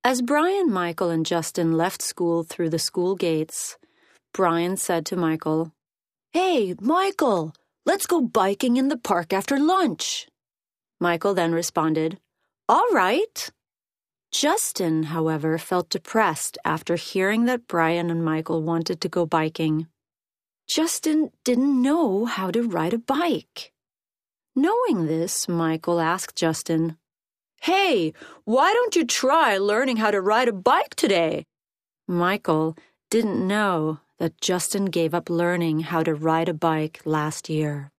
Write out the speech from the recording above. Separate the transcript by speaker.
Speaker 1: As Brian, Michael, and Justin left school through the school gates, Brian said to Michael, "Hey, Michael, let's go biking in the park after lunch." Michael then responded, "All right." Justin, however, felt depressed after hearing that Brian and Michael wanted to go biking. Justin didn't know how to ride a bike. Knowing this, Michael asked Justin, "Hey, why don't you try learning how to ride a bike today?" Michael didn't know that Justin gave up learning how to ride a bike last year.